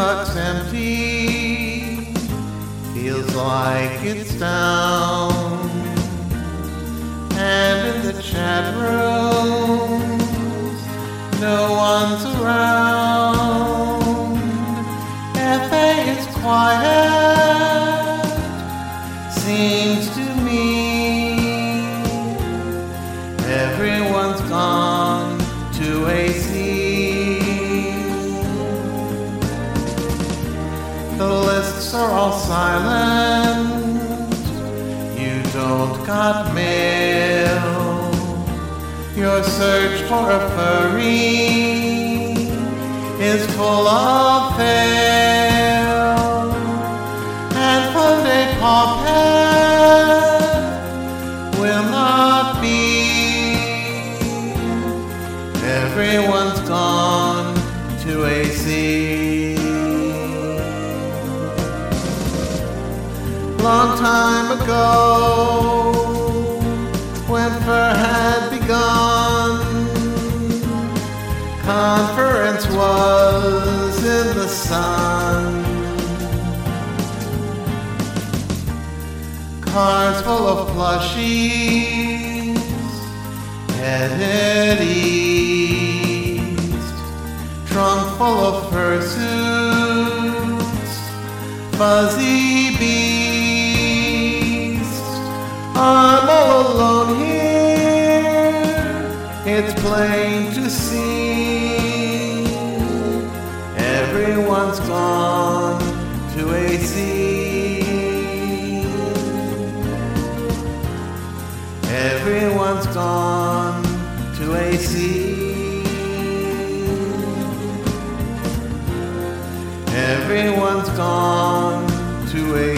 looks empty, feels like it's down. And in the chat rooms, no one's around. FA is quiet, seems to me. Everyone's gone to AC. The lists are all silent. You don't got mail. Your search for a furry is full of fail. And Funday Pawpet will not be. Everyone's gone to AC. Long time ago, when Fur had begun, conference was in the sun. Cars full of plushies headed east. Trunk full of fursuits, fuzzy beast. I'm all alone here, it's plain to see. Everyone's gone to AC. Everyone's gone to AC. Everyone's gone to AC.